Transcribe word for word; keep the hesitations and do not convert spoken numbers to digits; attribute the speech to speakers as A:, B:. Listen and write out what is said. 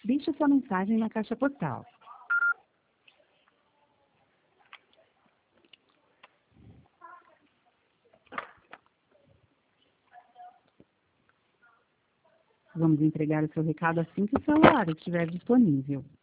A: Deixe sua mensagem na caixa postal. Vamos entregar o seu recado assim que o celular estiver disponível.